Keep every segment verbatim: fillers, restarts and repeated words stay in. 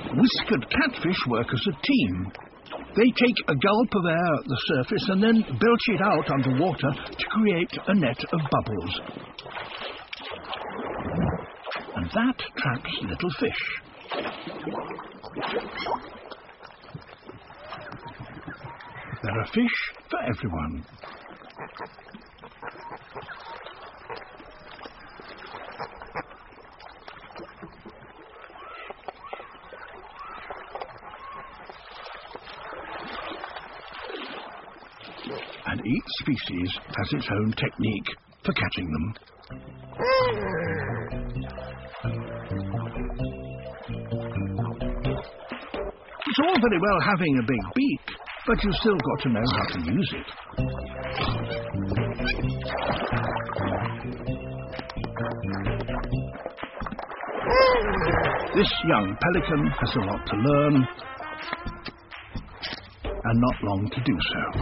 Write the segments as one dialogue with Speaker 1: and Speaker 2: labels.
Speaker 1: Whiskered catfish work as a team. They take a gulp of air at the surface and then belch it out underwater to create a net of bubbles. And that traps little fish. There are fish for everyone. And each species has its own technique for catching them. It's all very well having a big beak, but you've still got to know how to use it. This young pelican has a lot to learn, and not long to do so.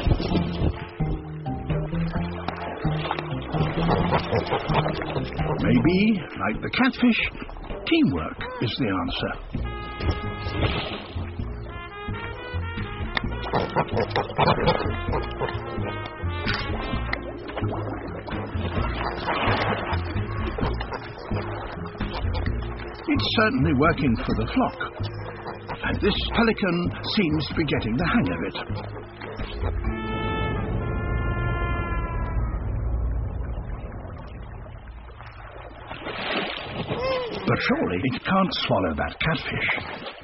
Speaker 1: Maybe, like the catfish, teamwork is the answer. It's certainly working for the flock. And this pelican seems to be getting the hang of it. But surely it can't swallow that catfish.